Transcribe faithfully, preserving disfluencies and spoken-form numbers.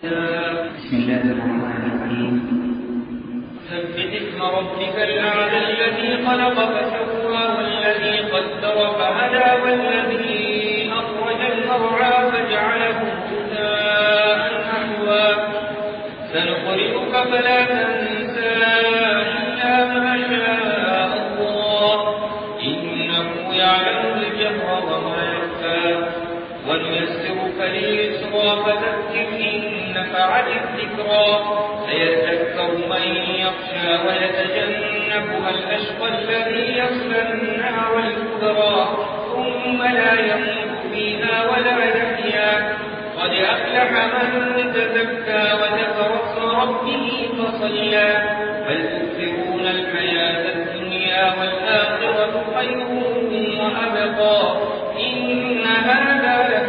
بسم الله الرحمن الرحيم. سبح اسم ربك الأعلى الذي خلق فسوى والذي قدر فهدى والذي أخرج المرعى فجعله غثاء أحوى سنقرئك فلا تنسى إلا ما شاء الله إنه يعلم الجهر وما يخفى ونيسرك لليسرى فذكر إن نفعت الذكرى سيذكر من يخشى ويتجنبها الأشقى الذي يصلى النار الكبرى ثم لا يموت فيها ولا يحيا قد أفلح من تزكى وذكر اسم ربه فصلى بل تؤثرون الحياة الدنيا والآخرة خير وأبقى إن هذا